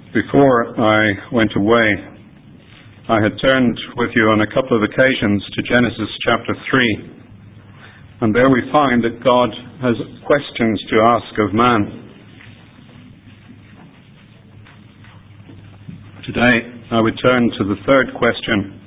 Before I went away, I had turned with you on a couple of occasions to Genesis chapter 3, and there we find that God has questions to ask of man. Today I would turn to the third question.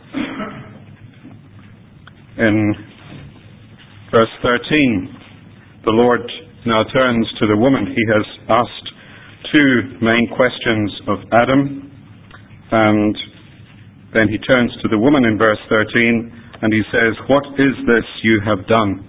In verse 13, the Lord now turns to the woman. He has asked two main questions of Adam, and then he turns to the woman in verse 13 and he says, "What is this you have done?"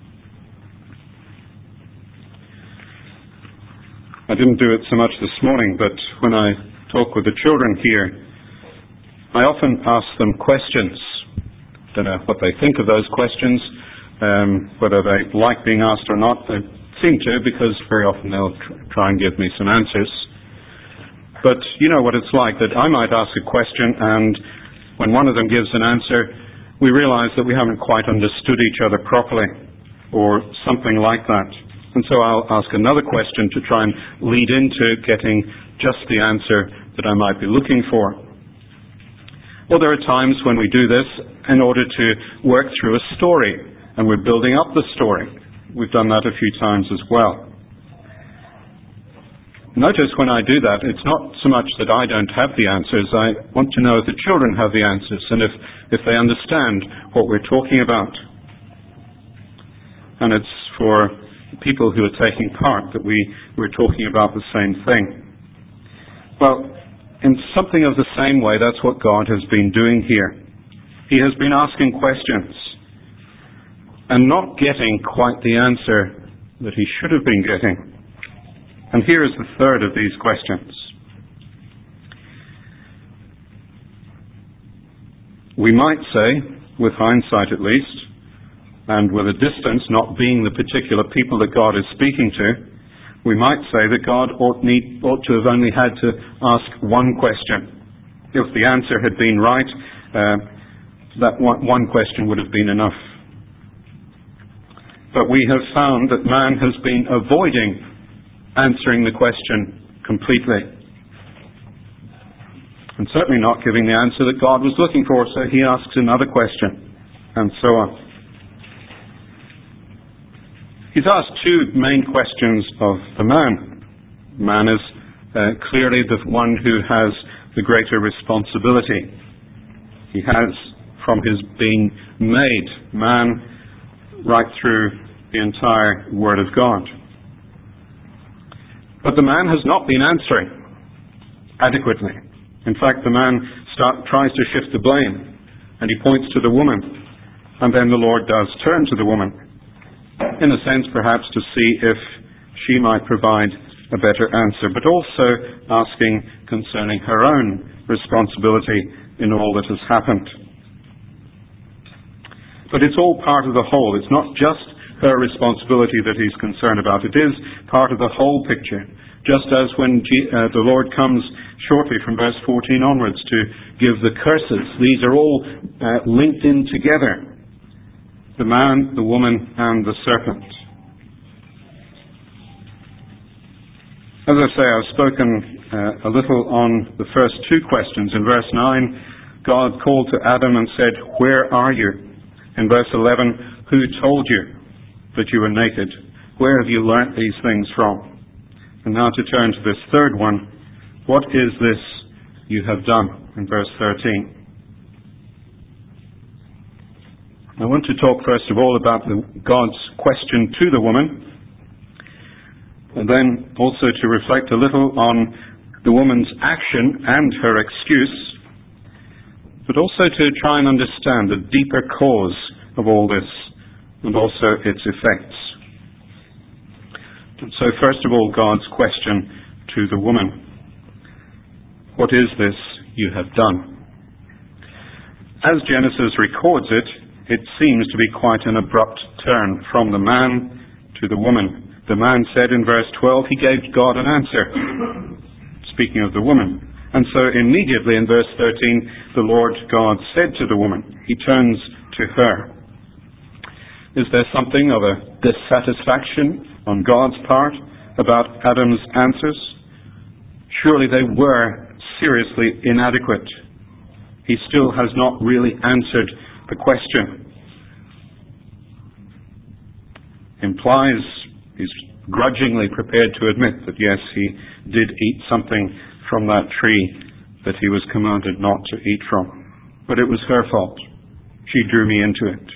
I didn't do it so much this morning, but when I talk with the children here, I often ask them questions. Don't know what they think of those questions, whether they like being asked or not. They seem to, because very often they'll try and give me some answers. But you know what it's like, that I might ask a question, and when one of them gives an answer, we realize that we haven't quite understood each other properly, or something like that. And so I'll ask another question to try and lead into getting just the answer that I might be looking for. Well, there are times when we do this in order to work through a story, and we're building up the story. We've done that a few times as well. Notice when I do that, it's not so much that I don't have the answers. I want to know if the children have the answers and if they understand what we're talking about. And it's for people who are taking part that we're talking about the same thing. Well, in something of the same way, that's what God has been doing here. He has been asking questions and not getting quite the answer that he should have been getting. And here is the third of these questions. We might say, with hindsight at least, and with a distance not being the particular people that God is speaking to, we might say that God ought to have only had to ask one question. If the answer had been right, that one question would have been enough. But we have found that man has been avoiding answering the question completely, and certainly not giving the answer that God was looking for, so he asks another question, and so on. He's asked two main questions of the man. Man is clearly the one who has the greater responsibility. He has, from his being made man, right through the entire Word of God. But the man has not been answering adequately. In fact, the man tries to shift the blame, and he points to the woman, and then the Lord does turn to the woman, in a sense perhaps to see if she might provide a better answer, but also asking concerning her own responsibility in all that has happened. But it's all part of the whole. It's not just her responsibility that he's concerned about. It is part of the whole picture. Just as when the Lord comes shortly from verse 14 onwards to give the curses, these are all linked in together. The man, the woman, and the serpent. As I say, I've spoken a little on the first two questions. In verse 9, God called to Adam and said, "Where are you?" In verse 11, "Who told you that you were naked? Where have you learnt these things from?" And now to turn to this third one, "What is this you have done?" in verse 13. I want to talk first of all about God's question to the woman, and then also to reflect a little on the woman's action and her excuse, but also to try and understand the deeper cause of all this and also its effects. And so first of all, God's question to the woman. What is this you have done? As Genesis records it, it seems to be quite an abrupt turn from the man to the woman. The man said in verse 12, he gave God an answer, speaking of the woman. And so immediately in verse 13, the Lord God said to the woman, he turns to her. Is there something of a dissatisfaction on God's part about Adam's answers? Surely they were seriously inadequate. He still has not really answered the question. Implies he's grudgingly prepared to admit that yes, he did eat something from that tree that he was commanded not to eat from. But it was her fault. She drew me into it.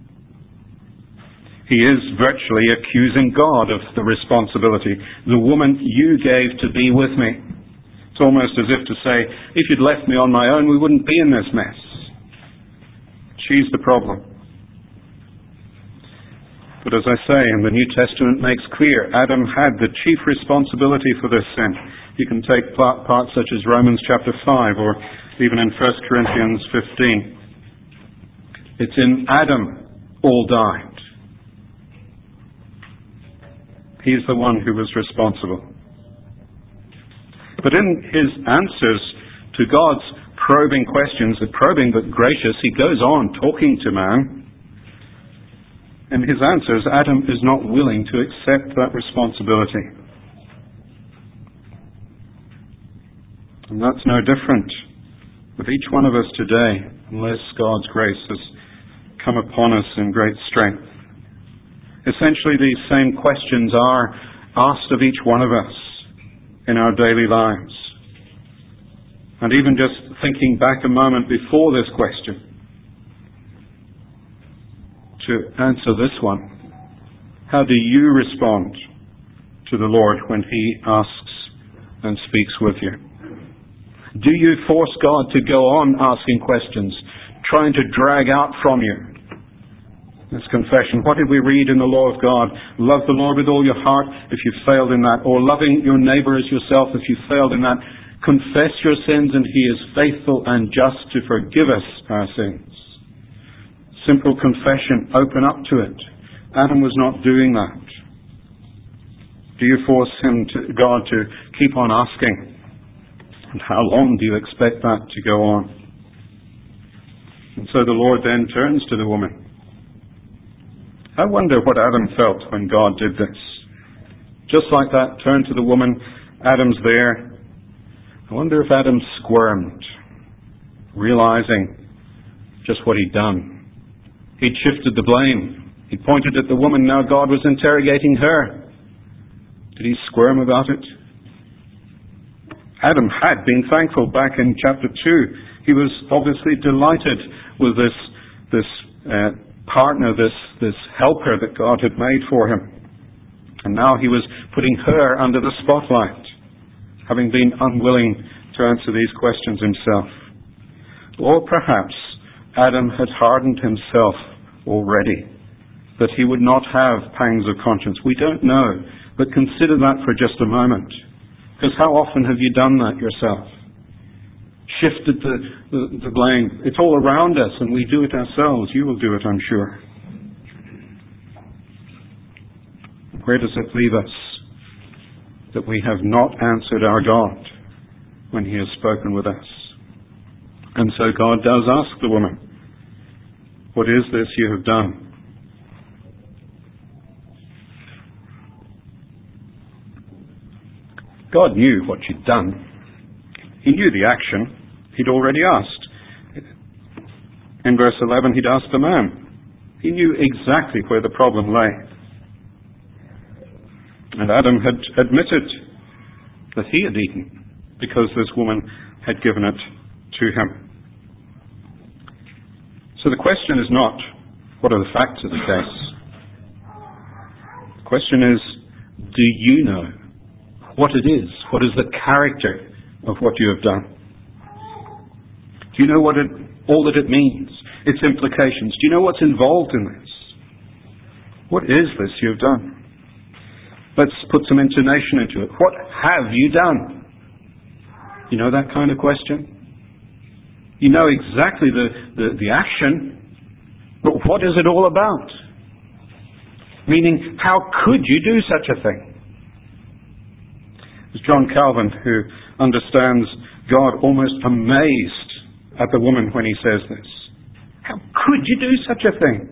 He is virtually accusing God of the responsibility. The woman you gave to be with me. It's almost as if to say, if you'd left me on my own, we wouldn't be in this mess. She's the problem. But as I say, and the New Testament makes clear, Adam had the chief responsibility for this sin. You can take parts such as Romans chapter 5 or even in 1 Corinthians 15. It's in Adam all died. He's the one who was responsible. But in his answers to God's probing questions, probing but gracious, he goes on talking to man. In his answers, Adam is not willing to accept that responsibility. And that's no different with each one of us today, unless God's grace has come upon us in great strength. Essentially, these same questions are asked of each one of us in our daily lives. And even just thinking back a moment before this question, to answer this one, how do you respond to the Lord when He asks and speaks with you? Do you force God to go on asking questions, trying to drag out from you this confession? What did we read in the law of God? Love the Lord with all your heart if you failed in that, or loving your neighbor as yourself if you failed in that. Confess your sins and He is faithful and just to forgive us our sins. Simple confession, open up to it. Adam was not doing that. Do you force God to keep on asking? And how long do you expect that to go on? And so the Lord then turns to the woman. I wonder what Adam felt when God did this. Just like that, turn to the woman, Adam's there. I wonder if Adam squirmed, realizing just what he'd done. He'd shifted the blame. He pointed at the woman. Now God was interrogating her. Did he squirm about it? Adam had been thankful back in chapter 2. He was obviously delighted with this partner, this helper that God had made for him. And now he was putting her under the spotlight, having been unwilling to answer these questions himself. Or perhaps Adam had hardened himself already, that he would not have pangs of conscience. We don't know, but consider that for just a moment. Because how often have you done that yourself? Shifted the blame. It's all around us and we do it ourselves. You will do it, I'm sure. Where does it leave us? That we have not answered our God when He has spoken with us. And so God does ask the woman, what is this you have done? God knew what she'd done. He knew the action. He'd already asked. In verse 11, he'd asked the man. He knew exactly where the problem lay. And Adam had admitted that he had eaten because this woman had given it to him. So the question is not, what are the facts of the case? The question is, do you know what it is? What is the character of what you have done? Do you know all that it means? Its implications? Do you know what's involved in this? What is this you have done? Let's put some intonation into it. What have you done? You know that kind of question? You know exactly the action, but what is it all about? Meaning, how could you do such a thing? It's John Calvin who understands God almost amazed at the woman when he says this. How could you do such a thing?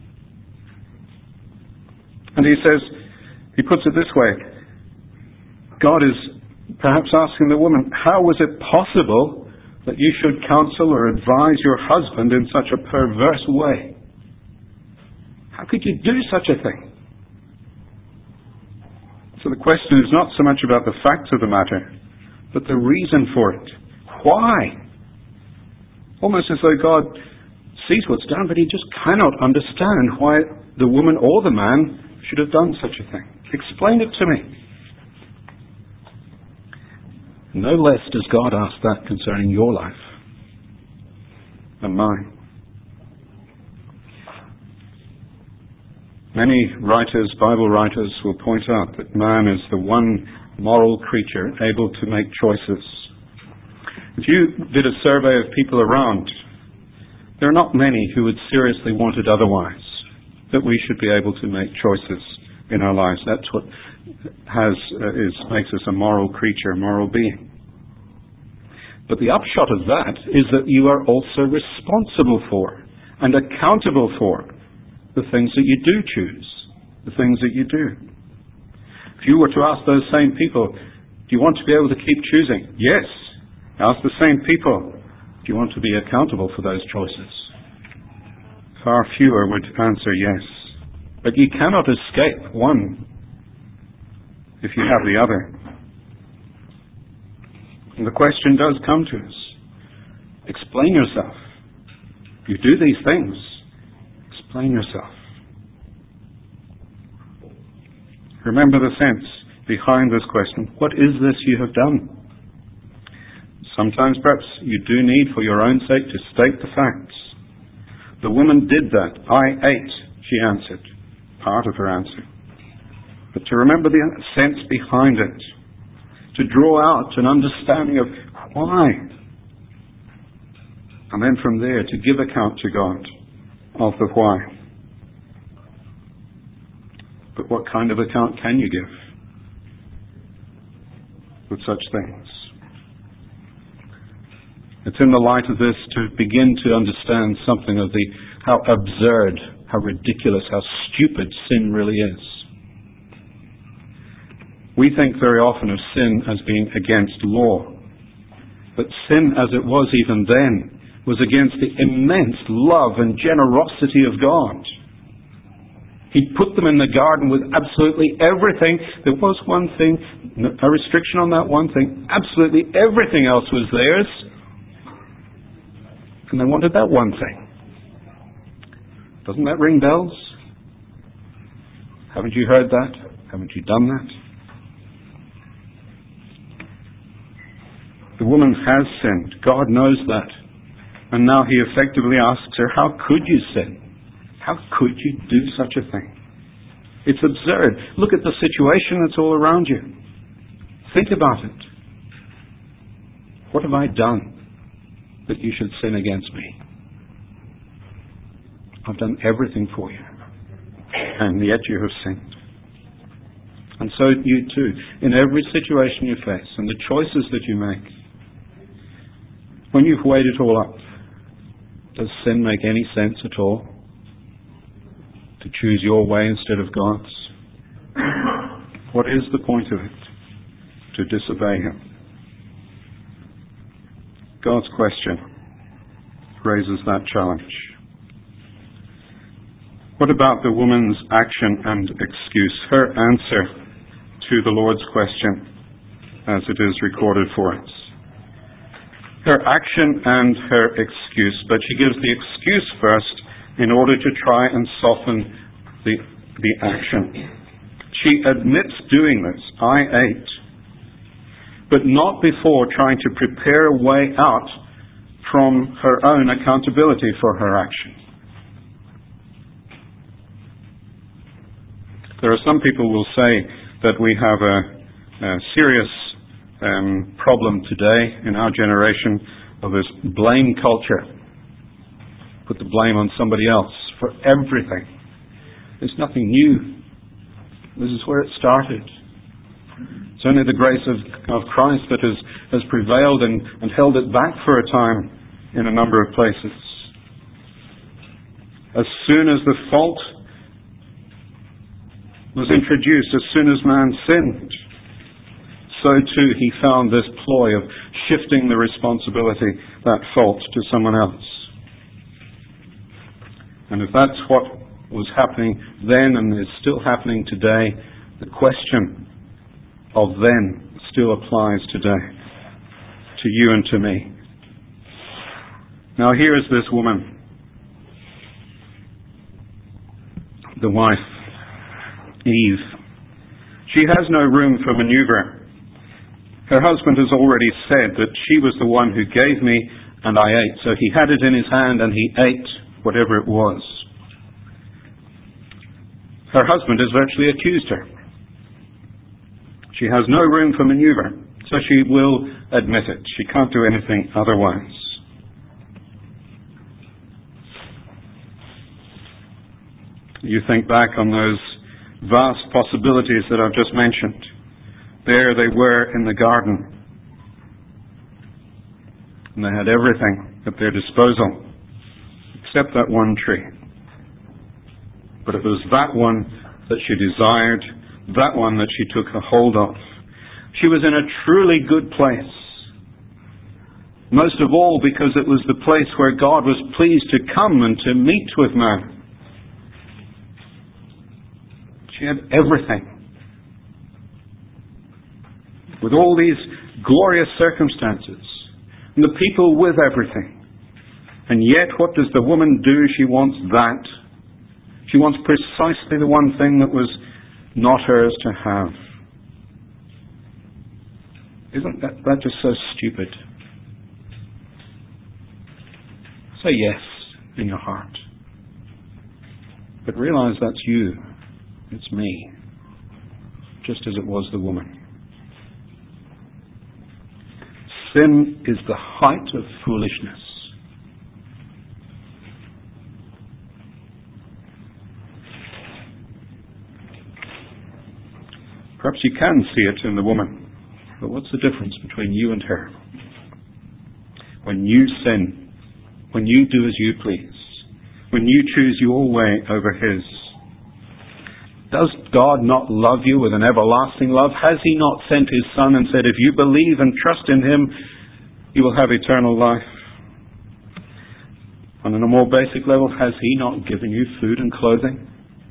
And he says, he puts it this way, God is perhaps asking the woman, how was it possible that you should counsel or advise your husband in such a perverse way? How could you do such a thing? So the question is not so much about the facts of the matter, but the reason for it. Why? Almost as though God sees what's done, but he just cannot understand why the woman or the man should have done such a thing. Explain it to me. No less does God ask that concerning your life and mine. Many writers, Bible writers, will point out that man is the one moral creature able to make choices. If you did a survey of people around, there are not many who would seriously want it otherwise, that we should be able to make choices in our lives. That's what makes us a moral creature, a moral being. But the upshot of that is that you are also responsible for and accountable for the things that you do choose, the things that you do. If you were to ask those same people, do you want to be able to keep choosing? Yes. Ask the same people, do you want to be accountable for those choices? Far fewer would answer yes. But you cannot escape one if you have the other. And the question does come to us. Explain yourself. You do these things. Explain yourself. Remember the sense behind this question. What is this you have done? Sometimes perhaps you do need, for your own sake, to state the facts. The woman did that. I ate, she answered. Part of her answer. But to remember the sense behind it. To draw out an understanding of why. And then from there to give account to God of the why. But what kind of account can you give with such things? It's in the light of this to begin to understand something of how absurd, how ridiculous, how stupid sin really is. We think very often of sin as being against law. But sin, as it was even then, was against the immense love and generosity of God. He put them in the garden with absolutely everything. There was one thing, a restriction on that one thing. Absolutely everything else was theirs. And they wanted that one thing. Doesn't that ring bells? Haven't you heard that? Haven't you done that? The woman has sinned. God knows that. And now he effectively asks her, how could you sin? How could you do such a thing? It's absurd. Look at the situation that's all around you. Think about it. What have I done that you should sin against me? I've done everything for you. And yet you have sinned. And so you too. In every situation you face and the choices that you make, when you've weighed it all up, does sin make any sense at all? To choose your way instead of God's? What is the point of it? To disobey Him. God's question raises that challenge. What about the woman's action and excuse? Her answer to the Lord's question as it is recorded for us. Her action and her excuse, but she gives the excuse first in order to try and soften the action. She admits doing this, I ate, but not before trying to prepare a way out from her own accountability for her action. There are some people who will say that we have a serious problem today in our generation of this blame culture. Put the blame on somebody else for everything. There's nothing new. This is where it started. It's only the grace of Christ that has prevailed and held it back for a time in a number of places. As soon as the fault was introduced, as soon as man sinned, so too he found this ploy of shifting the responsibility, that fault, to someone else. And if that's what was happening then and is still happening today, the question of then still applies today to you and to me. Now here is this woman, the wife, Eve. She has no room for maneuver. Her husband has already said that she was the one who gave me and I ate. So he had it in his hand and he ate whatever it was. Her husband has virtually accused her. She has no room for maneuver, so she will admit it. She can't do anything otherwise. You think back on those vast possibilities that I've just mentioned. There they were in the garden. And they had everything at their disposal, except that one tree. But it was that one that she desired, that one that she took a hold of. She was in a truly good place. Most of all because it was the place where God was pleased to come and to meet with man. She had everything. With all these glorious circumstances, and the people with everything. And yet, what does the woman do? She wants that. She wants precisely the one thing that was not hers to have. Isn't that just so stupid? Say yes in your heart. But realize that's you. It's me. Just as it was the woman. Sin is the height of foolishness. Perhaps you can see it in the woman. But what's the difference between you and her? When you sin, when you do as you please, when you choose your way over His, does God not love you with an everlasting love? Has He not sent His Son and said, if you believe and trust in Him, you will have eternal life? And on a more basic level, has He not given you food and clothing?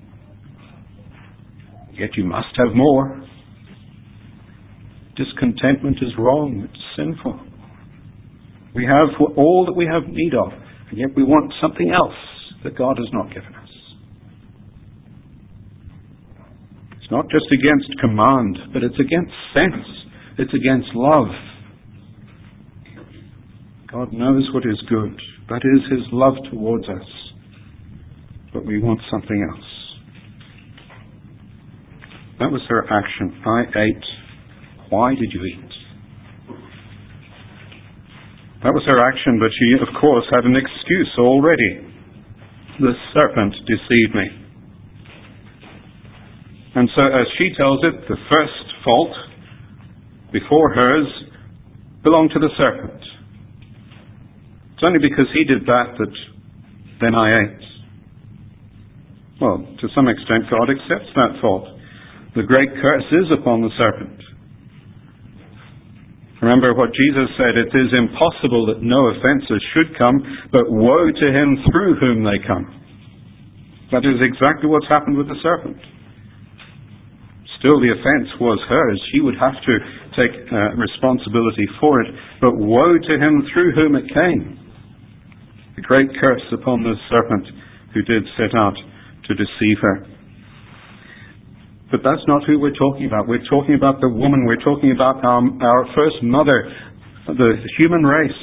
Yet you must have more. Discontentment is wrong. It's sinful. We have all that we have need of, and yet we want something else that God has not given us. It's not just against command, but it's against sense. It's against love. God knows what is good. That is His love towards us. But we want something else. That was her action. I ate. Why did you eat? That was her action, but she, of course, had an excuse already. The serpent deceived me. And so, as she tells it, the first fault before hers belonged to the serpent. It's only because he did that then I ate. Well, to some extent, God accepts that fault. The great curse is upon the serpent. Remember what Jesus said, it is impossible that no offences should come, but woe to him through whom they come. That is exactly what's happened with the serpent. Still, the offence was hers. She would have to take responsibility for it, but woe to him through whom it came. The great curse upon the serpent who did set out to deceive her. But that's not who we're talking about. We're talking about the woman. We're talking about our first mother, the human race.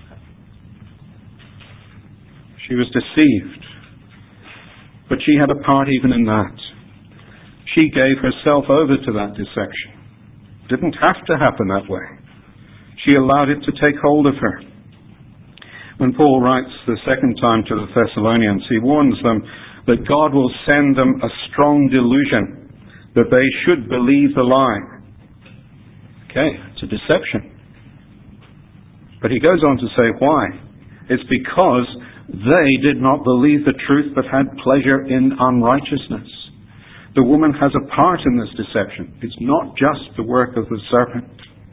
She was deceived. But she had a part even in that. She gave herself over to that deception. It didn't have to happen that way. She allowed it to take hold of her. When Paul writes the second time to the Thessalonians, he warns them that God will send them a strong delusion, that they should believe the lie. Okay, it's a deception. But he goes on to say why. It's because they did not believe the truth but had pleasure in unrighteousness. The woman has a part in this deception. It's not just the work of the serpent.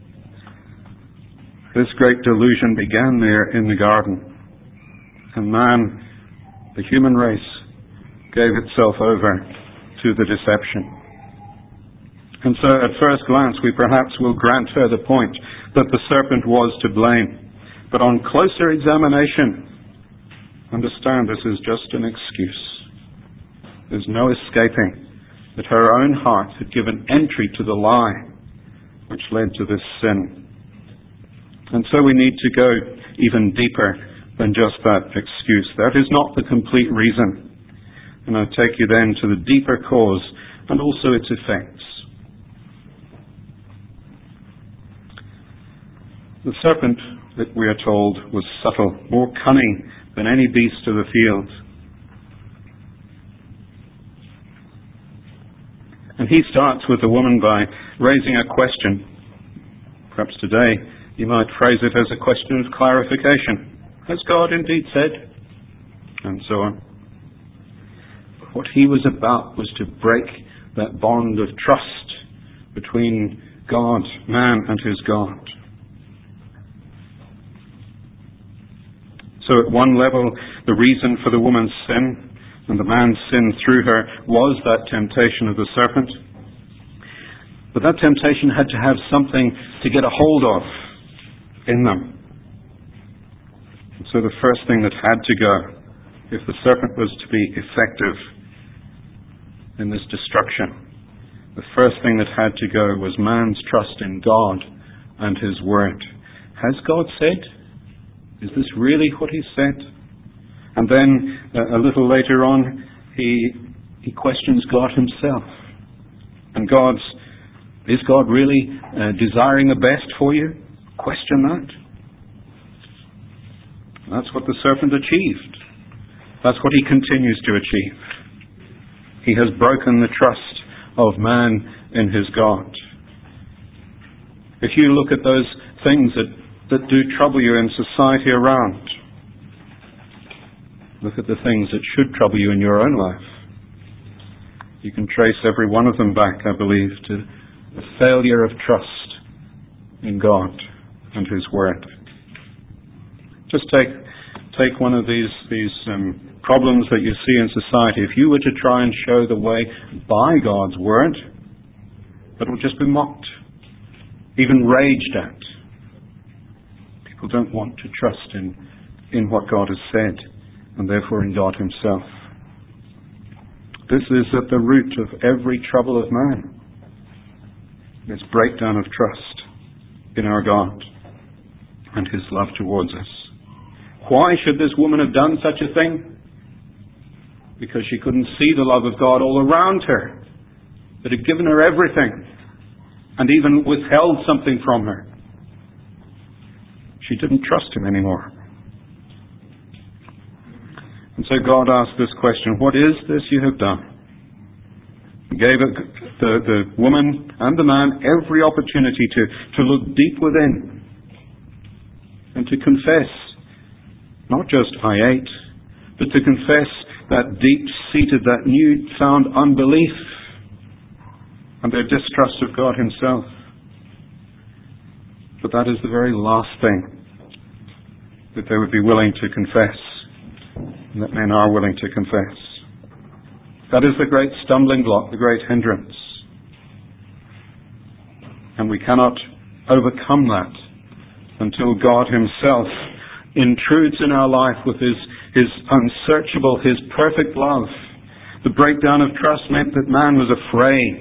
This great delusion began there in the garden. And man, the human race, gave itself over to the deception. And so at first glance we perhaps will grant her the point that the serpent was to blame. But on closer examination, understand this is just an excuse. There's no escaping that her own heart had given entry to the lie which led to this sin. And so we need to go even deeper than just that excuse. That is not the complete reason. And I take you then to the deeper cause and also its effects. The serpent, that we are told, was subtle, more cunning than any beast of the field. And he starts with the woman by raising a question. Perhaps today you might phrase it as a question of clarification. Has God indeed said? And so on. But what he was about was to break that bond of trust between God, man, and his God. So at one level, the reason for the woman's sin and the man's sin through her was that temptation of the serpent. But that temptation had to have something to get a hold of in them. And so the first thing that had to go, if the serpent was to be effective in this destruction, the first thing that had to go was man's trust in God and his word. Has God said? Is this really what he said? And then a little later on, he questions God himself. And is God really desiring the best for you? Question that. That's what the serpent achieved. That's what he continues to achieve. He has broken the trust of man in his God. If you look at those things that do trouble you in society around, look at the things that should trouble you in your own life. You can trace every one of them back, I believe, to the failure of trust in God and his word. Just take one of these problems that you see in society. If you were to try and show the way by God's word, it will just be mocked, even raged at. People don't want to trust in what God has said, and therefore in God himself. This is at the root of every trouble of man. This breakdown of trust in our God and his love towards us. Why should this woman have done such a thing? Because she couldn't see the love of God all around her, that had given her everything and even withheld something from her. She didn't trust him anymore. And so God asked this question, what is this you have done? He gave the woman and the man every opportunity to look deep within and to confess, not just I ate, but to confess that deep-seated, that new-found unbelief and their distrust of God himself. But that is the very last thing that they would be willing to confess, and that men are willing to confess. That is the great stumbling block, the great hindrance. And we cannot overcome that until God himself intrudes in our life with his unsearchable, his perfect love. The breakdown of trust meant that man was afraid.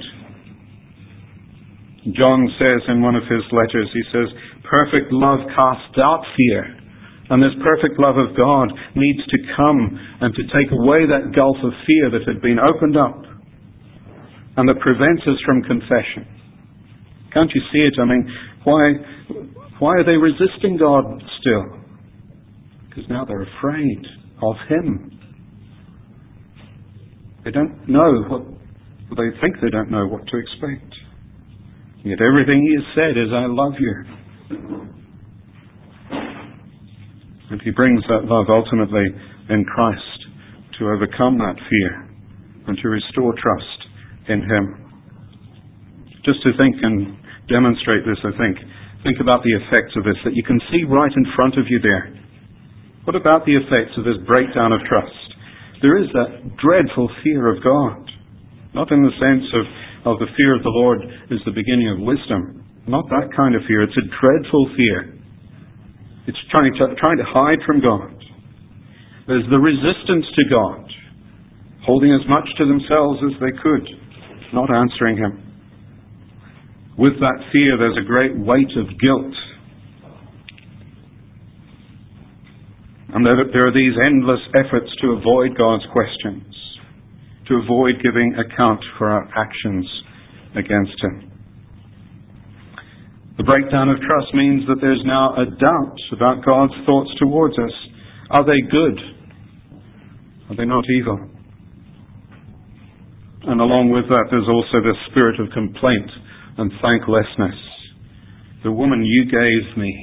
John says in one of his letters, he says, perfect love casts out fear. And this perfect love of God needs to come and to take away that gulf of fear that had been opened up and that prevents us from confession. Can't you see it? I mean, why are they resisting God still? Because now they're afraid of him. They don't know they think they don't know what to expect. Yet everything he has said is, I love you. And he brings that love ultimately in Christ to overcome that fear and to restore trust in Him. Just to think and demonstrate this, think about the effects of this that you can see right in front of you there. What about the effects of this breakdown of trust? There is that dreadful fear of God. Not in the sense of the fear of the Lord is the beginning of wisdom. Not that kind of fear. It's a dreadful fear. It's trying to hide from God. There's the resistance to God, holding as much to themselves as they could, not answering Him. With that fear, there's a great weight of guilt. And there are these endless efforts to avoid God's questions, to avoid giving account for our actions against Him. The breakdown of trust means that there's now a doubt about God's thoughts towards us. Are they good? Are they not evil? And along with that, there's also this spirit of complaint and thanklessness. The woman you gave me.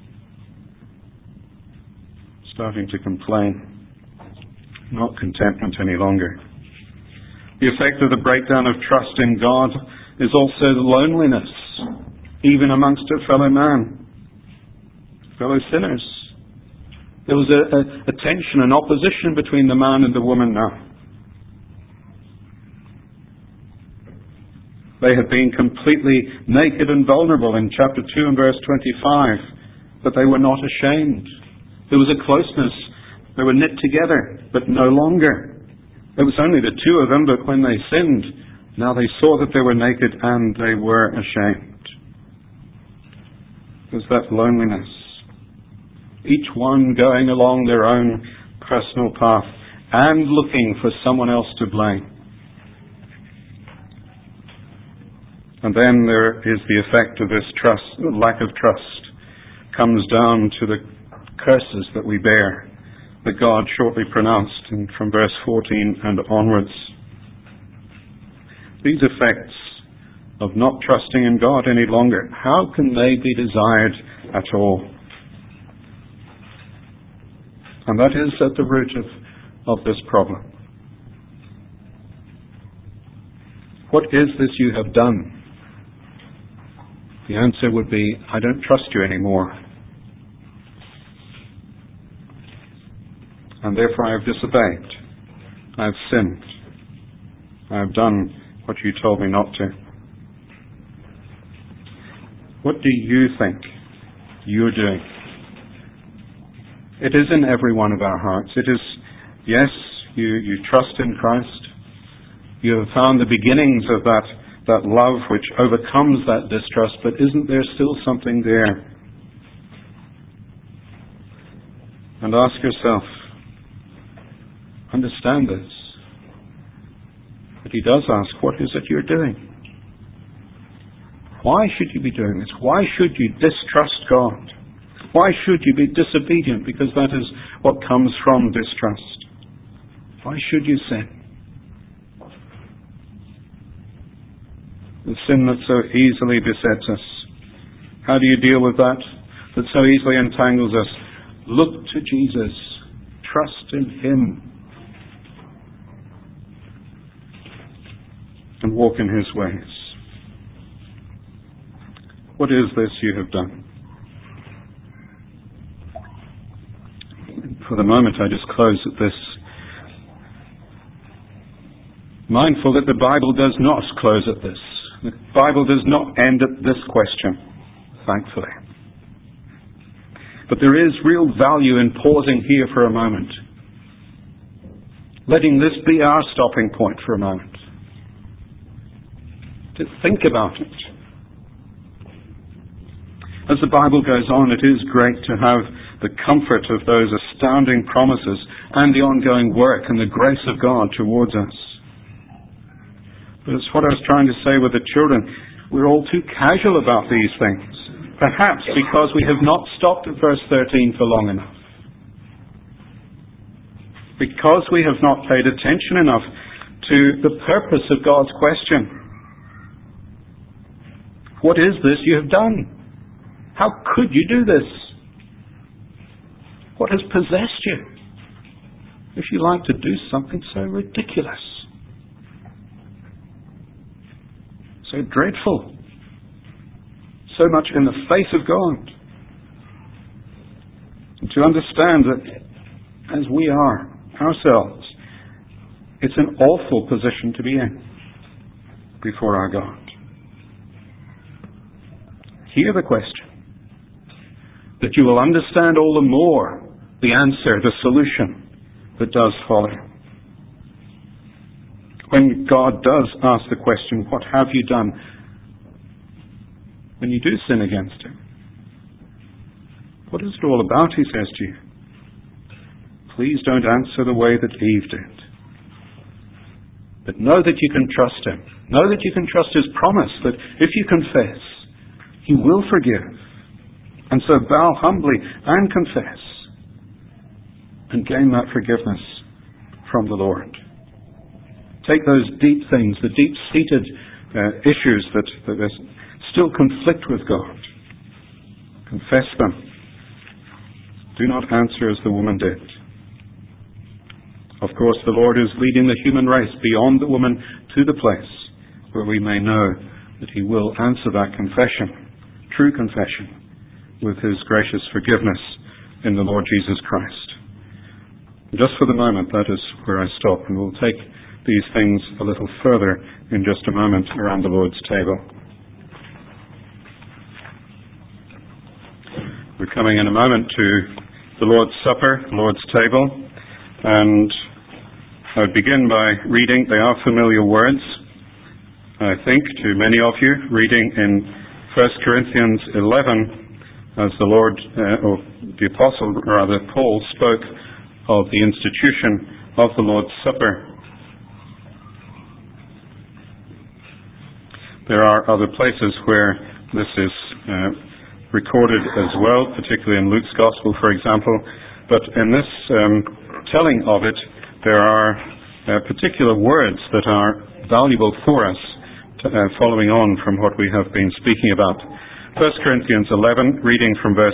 Starting to complain. Not contentment any longer. The effect of the breakdown of trust in God is also the loneliness, even amongst a fellow man, fellow sinners. There was a tension, an opposition between the man and the woman now. They had been completely naked and vulnerable in chapter 2 and verse 25, but they were not ashamed. There was a closeness. They were knit together, but no longer. It was only the two of them, but when they sinned, now they saw that they were naked and they were ashamed. There's that loneliness. Each one going along their own personal path and looking for someone else to blame. And then there is the effect of this trust, the lack of trust, comes down to the curses that we bear, that God shortly pronounced from verse 14 and onwards. These effects of not trusting in God any longer, how can they be desired at all? And that is at the root of this problem. What is this you have done? The answer would be, I don't trust you anymore. And therefore I have disobeyed. I have sinned. I have done what you told me not to. What do you think you're doing? It is in every one of our hearts. It is, yes, you trust in Christ. You have found the beginnings of that love which overcomes that distrust, but isn't there still something there? And ask yourself, understand this. But he does ask, what is it you're doing? Why should you be doing this? Why should you distrust God? Why should you be disobedient? Because that is what comes from distrust. Why should you sin? The sin that so easily besets us. How do you deal with that? That so easily entangles us. Look to Jesus. Trust in Him. And walk in His ways. What is this you have done? For the moment I just close at this. Mindful that the Bible does not close at this. The Bible does not end at this question, thankfully. But there is real value in pausing here for a moment. Letting this be our stopping point for a moment. To think about it. As the Bible goes on, it is great to have the comfort of those astounding promises and the ongoing work and the grace of God towards us. But it's what I was trying to say with the children. We're all too casual about these things. Perhaps because we have not stopped at verse 13 for long enough. Because we have not paid attention enough to the purpose of God's question. What is this you have done? How could you do this? What has possessed you? If you like to do something so ridiculous. so dreadful, so much in the face of God. And to understand that as we are ourselves, it's an awful position to be in before our God. Hear the question, that you will understand all the more the answer, the solution that does follow. When God does ask the question, what have you done when you do sin against Him? What is it all about, He says to you. Please don't answer the way that Eve did. But know that you can trust Him. Know that you can trust His promise that if you confess, He will forgive. And so bow humbly and confess and gain that forgiveness from the Lord. Take those deep things, the deep-seated issues that still conflict with God. Confess them. Do not answer as the woman did. Of course, the Lord is leading the human race beyond the woman to the place where we may know that He will answer that confession, true confession, with His gracious forgiveness in the Lord Jesus Christ. Just for the moment, that is where I stop, and we'll take these things a little further in just a moment around the Lord's table. We're coming in a moment to the Lord's Supper, the Lord's table, and I would begin by reading. They are familiar words, I think, to many of you, reading in 1 Corinthians 11, as the Lord, or the Apostle, rather, Paul spoke of the institution of the Lord's Supper. There are other places where this is recorded as well, particularly in Luke's Gospel, for example. But in this telling of it, there are particular words that are valuable for us, following on from what we have been speaking about. 1 Corinthians 11, reading from verse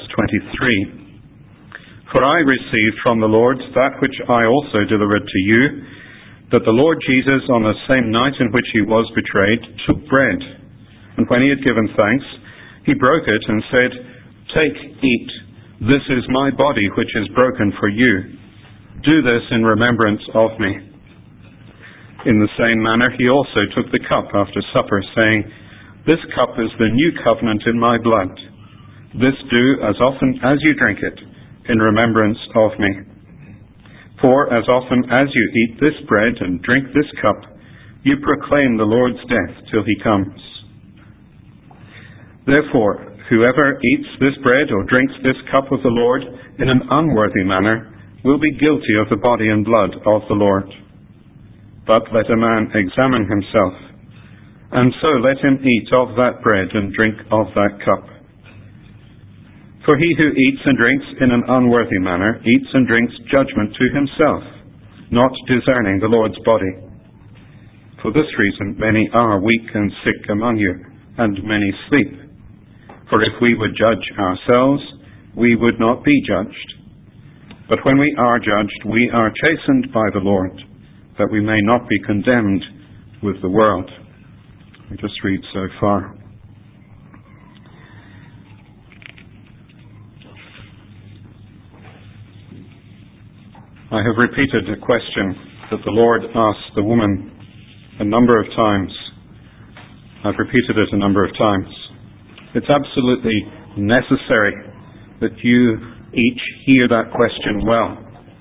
23. For I received from the Lord that which I also delivered to you, that the Lord Jesus, on the same night in which He was betrayed, took bread. And when He had given thanks, He broke it and said, Take, eat. This is my body which is broken for you. Do this in remembrance of me. In the same manner He also took the cup after supper, saying, This cup is the new covenant in my blood. This do as often as you drink it, in remembrance of me. For as often as you eat this bread and drink this cup, you proclaim the Lord's death till He comes. Therefore, whoever eats this bread or drinks this cup of the Lord in an unworthy manner will be guilty of the body and blood of the Lord. But let a man examine himself, and so let him eat of that bread and drink of that cup. For he who eats and drinks in an unworthy manner eats and drinks judgment to himself, not discerning the Lord's body. For this reason many are weak and sick among you, and many sleep. For if we would judge ourselves, we would not be judged. But when we are judged, we are chastened by the Lord, that we may not be condemned with the world. We just read so far. I have repeated a question that the Lord asked the woman a number of times. I've repeated it a number of times. It's absolutely necessary that you each hear that question well.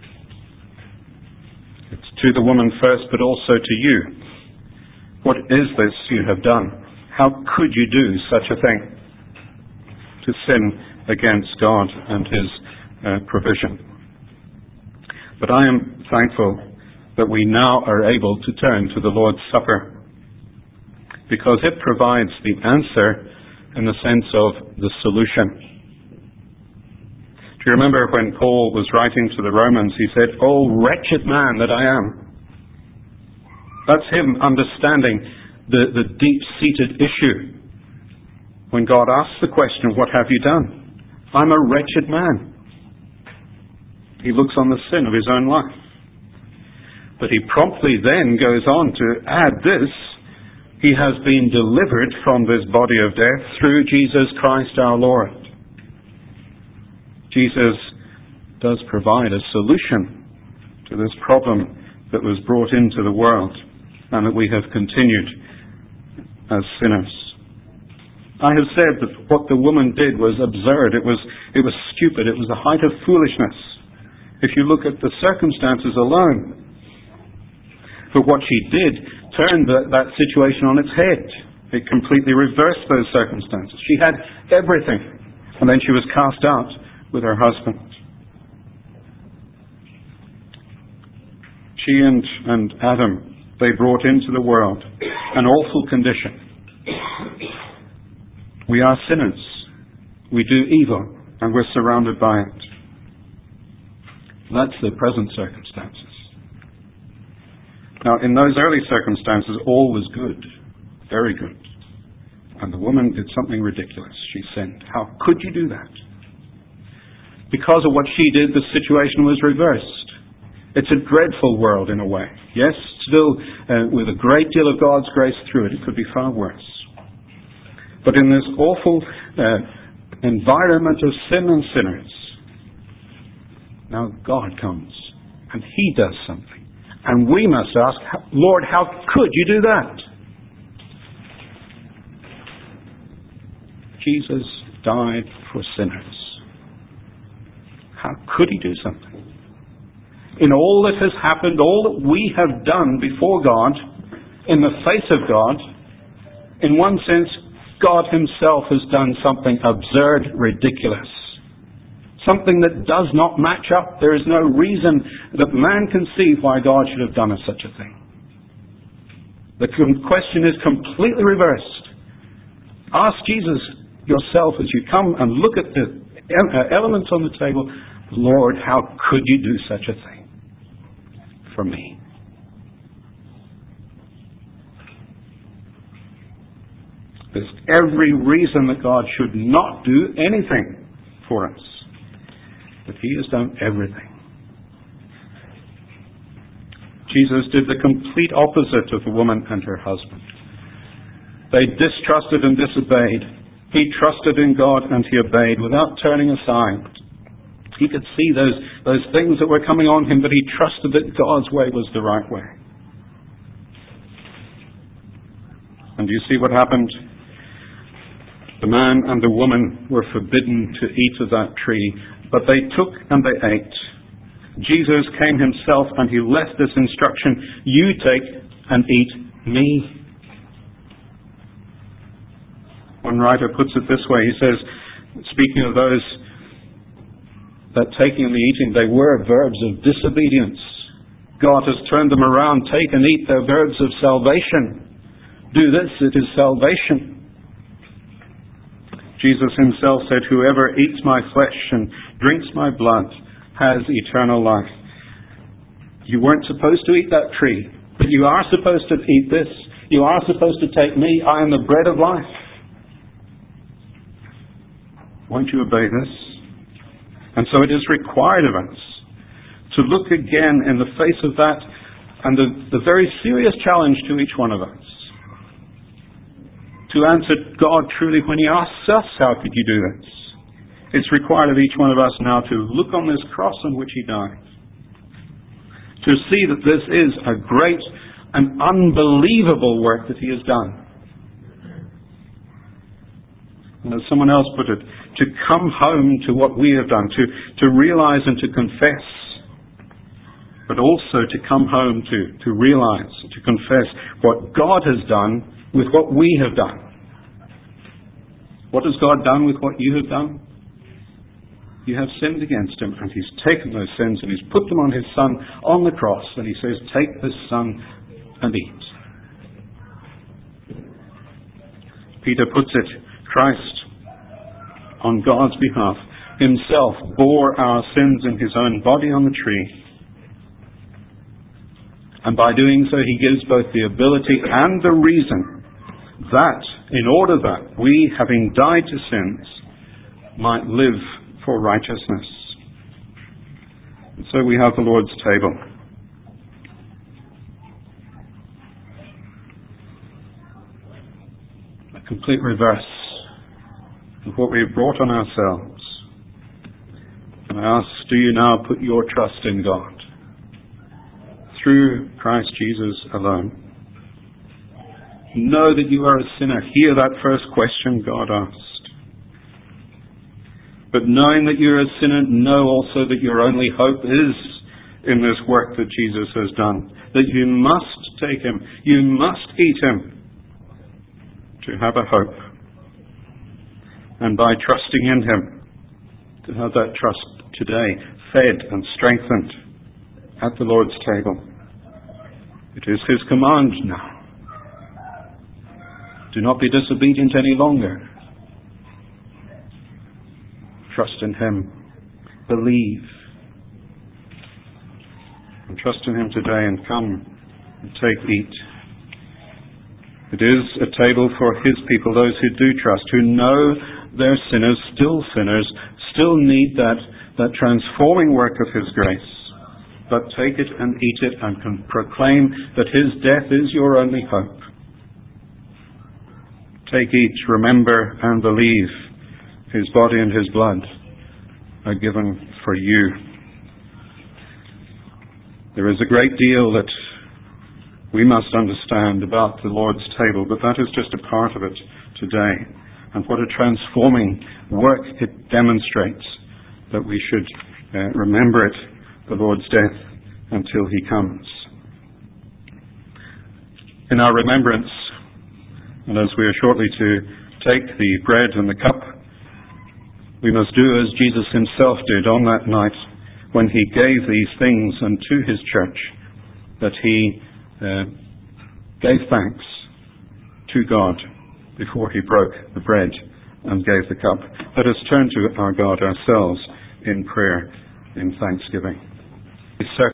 It's to the woman first, but also to you. What is this you have done? How could you do such a thing? To sin against God and His provision. But I am thankful that we now are able to turn to the Lord's Supper, because it provides the answer in the sense of the solution. Do you remember when Paul was writing to the Romans, he said, "Oh, wretched man that I am." That's him understanding the deep-seated issue. When God asks the question, what have you done? I'm a wretched man. He looks on the sin of his own life. But he promptly then goes on to add this. He has been delivered from this body of death through Jesus Christ our Lord. Jesus does provide a solution to this problem that was brought into the world and that we have continued as sinners. I have said that what the woman did was absurd. It was stupid. It was the height of foolishness, if you look at the circumstances alone. But what she did turned that situation on its head. It completely reversed those circumstances. She had everything, and then she was cast out with her husband. She and Adam, they brought into the world an awful condition. We are sinners. We do evil, and we're surrounded by it. That's the present circumstances. Now, in those early circumstances, all was good, very good. And the woman did something ridiculous. She sinned. How could you do that? Because of what she did, the situation was reversed. It's a dreadful world in a way. Yes, still with a great deal of God's grace through it. It could be far worse. But in this awful environment of sin and sinners, now God comes and He does something. And we must ask, Lord, how could you do that? Jesus died for sinners. How could He do something? In all that has happened, all that we have done before God, in the face of God, in one sense, God Himself has done something absurd, ridiculous. Something that does not match up. There is no reason that man can see why God should have done such a thing. The question is completely reversed. Ask Jesus yourself as you come and look at the elements on the table, Lord, how could you do such a thing for me? There's every reason that God should not do anything for us. But He has done everything. Jesus did the complete opposite of the woman and her husband. They distrusted and disobeyed. He trusted in God and He obeyed without turning aside. He could see those things that were coming on him, but he trusted that God's way was the right way. And you see what happened? The man and the woman were forbidden to eat of that tree, but they took and they ate. Jesus came Himself and He left this instruction, you take and eat me. One writer puts it this way, he says, speaking of those that taking and the eating, they were verbs of disobedience. God has turned them around. Take and eat, they're verbs of salvation. Do this, it is salvation. Jesus Himself said, whoever eats my flesh and drinks my blood has eternal life. You weren't supposed to eat that tree, but you are supposed to eat this. You are supposed to take me. I am the bread of life. Won't you obey this? And so it is required of us to look again in the face of that and the very serious challenge to each one of us. To answer God truly when He asks us, how could you do this? It's required of each one of us now to look on this cross on which He died. To see that this is a great and unbelievable work that He has done. And as someone else put it, to come home to what we have done, to realize and to confess, but also to come home to realize, to confess what God has done with what we have done. What has God done with what you have done? You have sinned against Him, and He's taken those sins and He's put them on His Son on the cross, and He says, take this Son and eat. Peter puts it, Christ, on God's behalf, Himself bore our sins in His own body on the tree. And by doing so, He gives both the ability and the reason that, in order that we, having died to sins, might live for righteousness. And so we have the Lord's table. complete reverse of what we've brought on ourselves. And I ask, do you now put your trust in God through Christ Jesus alone? Know that you are a sinner. Hear that first question God asked. But knowing that you're a sinner, know also that your only hope is in this work that Jesus has done. That you must take Him. You must eat Him to have a hope. And by trusting in Him, to have that trust today fed and strengthened at the Lord's table. It is His command now. Do not be disobedient any longer. Trust in Him. Believe. And trust in Him today and come and take, eat. It is a table for His people, those who do trust, who know they're sinners, still need that transforming work of His grace. But take it and eat it and can proclaim that His death is your only hope. Take, eat, remember and believe. His body and His blood are given for you. There is a great deal that we must understand about the Lord's table, but that is just a part of it today. And what a transforming work it demonstrates, that we should remember it, the Lord's death, until He comes. In our remembrance, and as we are shortly to take the bread and the cup, we must do as Jesus Himself did on that night when He gave these things unto His church, that He gave thanks to God before He broke the bread and gave the cup. Let us turn to our God ourselves in prayer, in thanksgiving.